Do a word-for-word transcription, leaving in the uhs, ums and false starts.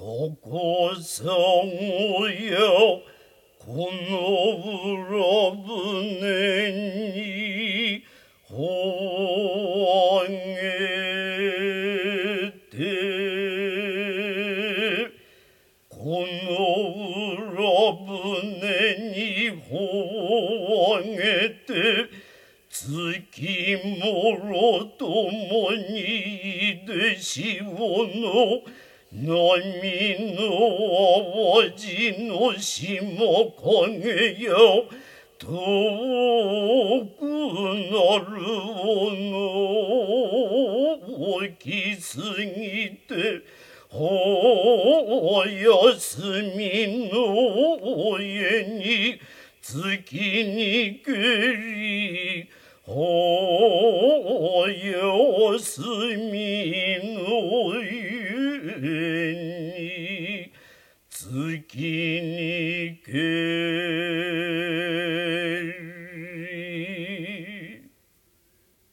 どこさをよこの浦舟にほあげてこの浦舟にほあげて月もろともにでしおの波の淡路の下影よ遠くなるの大きすぎてお休みの家に月にけりお休みの家に月にけり